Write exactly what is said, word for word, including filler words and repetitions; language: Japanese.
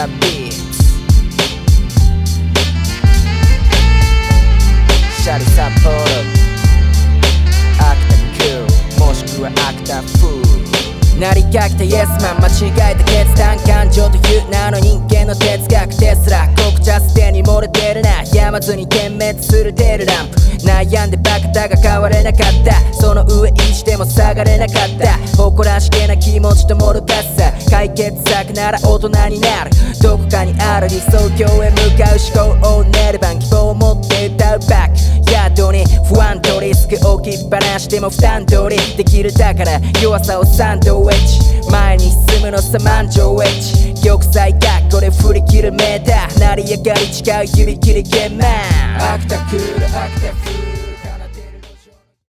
タビーツシャリサポートアクタクーもしくはアクタフーなりかけたイエスマン間違えた決断感情という名の人間の哲学ですら紅茶すでに漏れてるなやまずに点滅するテールランプ悩んでバカだが変われなかったその上意地でも下がれなかった誇らしげな気持ちともどかしさ解決策なら大人になるどこかにある理想郷へ向かう思考を練る番希望を持って歌うバック宿に不安とリスク置きっぱなしでも負担通りできるだから弱さをサンドウェッジ前に進むのさ満場ウェッジ玉砕学校で振り切るメーター成り上がり違う指切りゲーマーアクタクールアクタフー